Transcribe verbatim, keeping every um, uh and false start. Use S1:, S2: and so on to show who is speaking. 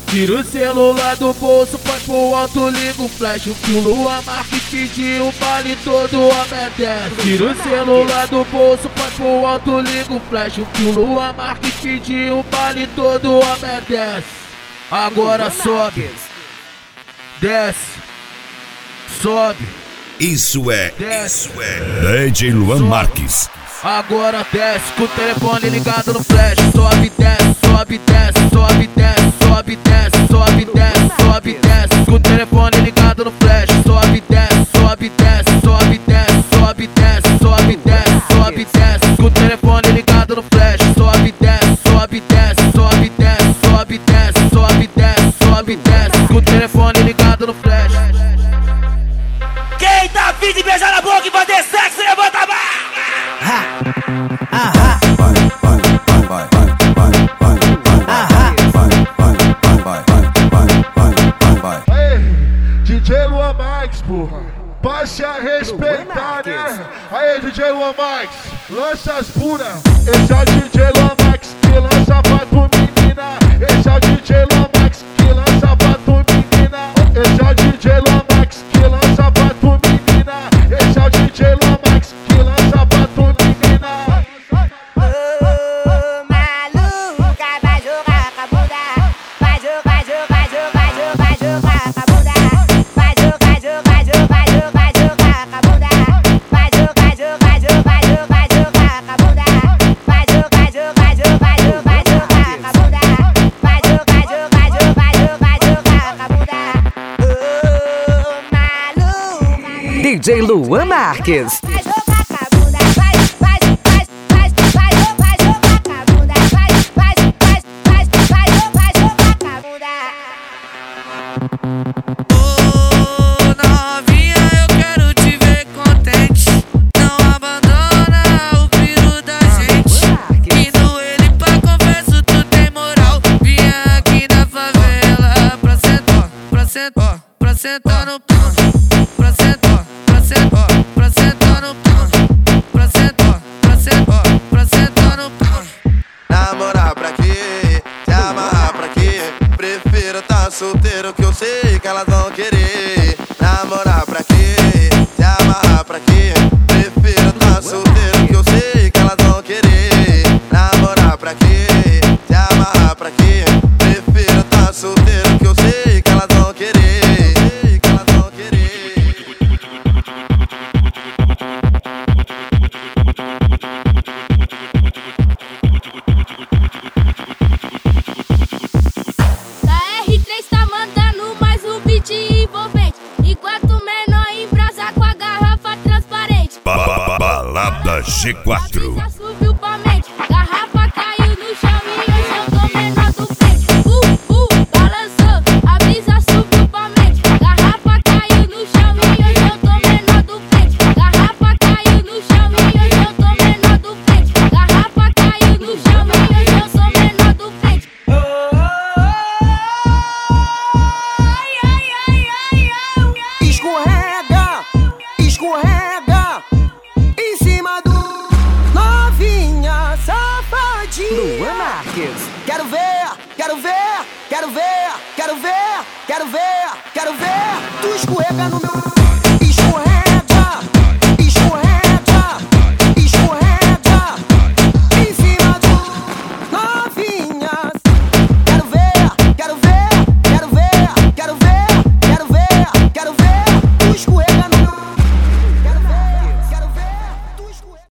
S1: Tira o celular do bolso, põe pro alto, liga o flash. O que o Luan Marques pediu, o baile todo obedece. Tira o celular do bolso, põe pro alto, liga o flash. O que o Luan Marques pediu, o baile todo obedece. Agora sobe, desce, sobe.
S2: Isso é,
S1: desce,
S2: isso é D J Luan
S1: sobe.
S2: Marques.
S1: Agora desce, com o telefone ligado no flash. Sobe, desce, sobe, desce, sobe, desce, sobe, desce, sobe, desce, sobe, desce. Com o telefone ligado no flash. Sobe, desce, sobe, desce, sobe, desce, sobe, desce, sobe, desce, sobe, desce. Com o telefone ligado no flash. Sobe, desce, sobe, desce, sobe, desce, sobe, desce, sobe, desce, sobe, desce. Com o telefone ligado no flash.
S3: Quem tá afim de beijar na boca e fazer sexo, levanta a mão!
S4: D J Luan Marques, porra, passe a respeitar, né? Aê, D J Luan Marques, lança as puras. Esse é o D J Luan Marques que lança pra tu menina. Esse é o D J Luan Marques que lança pra tu menina. Esse é o D J Luan Marques que lança pra tu menina. Esse é o D J Luan Marques que lança pra tu menina.
S5: Ô, maluca, vai jogar com a bunda. Vai jogar, jogar, jogar, jogar, jogar com a bunda. Vai jogar, jogar, jogar, jogar, jogar com a bunda. Vai jogar, jogar, jogar, jogar, jogar com a bunda. Vai jogar, jogar, jogar, jogar, jogar com a bunda. Vai jogar, jogar, jogar, jogar, jogar com a bunda. Ô, maluca.
S6: D J Luan Marques.
S5: Vai jogar com a bunda, vai, vai, vai, vai, vai, vai jogar com a bunda, vai, vai, vai, vai, vai, vai jogar com a bunda.
S7: Ô novinha, eu quero te ver contente. Não abandona o filho da gente. Indo ele pra confesso, tu tem moral. Vinha aqui na favela pra sentar, pra sentar, pra sentar no pão. Pra sentar, pra sentar, pra sentar no pão. Pra sentar, pra sentar, pra sentar no pão.
S8: Namorar pra quê? Se amarrar pra quê? Prefiro tá solteiro que eu sei que elas vão querer. Namorar pra quê? Se amarrar pra quê? Prefiro tá solteiro que eu sei que elas vão querer. Namorar pra quê? Se amarrar pra quê? Prefiro tá solteiro que eu sei que elas vão querer. Que elas vão querer.
S5: Da R três tá mandando mais um beat envolvente. Enquanto menor embrasa com a garrafa transparente.
S2: Ba- ba- ba- Balada G quatro.
S5: Já subiu pra mente. Garrafa caiu no chão e hoje eu tô menor do frente. Uh, uh, balançou, a brisa subiu pra mente. Garrafa caiu no chão e hoje eu tô menor do frente. Garrafa caiu no chão e hoje eu tô menor do frente. Garrafa caiu no chão e hoje eu sou menor do frente. Ai, ai, ai, ai, ai.
S6: Escorrega, escorrega em cima do novinha safadinha. Luan Marques. Quero ver, quero ver, quero ver, quero ver, quero ver, quero ver. Tu escorrega no meu.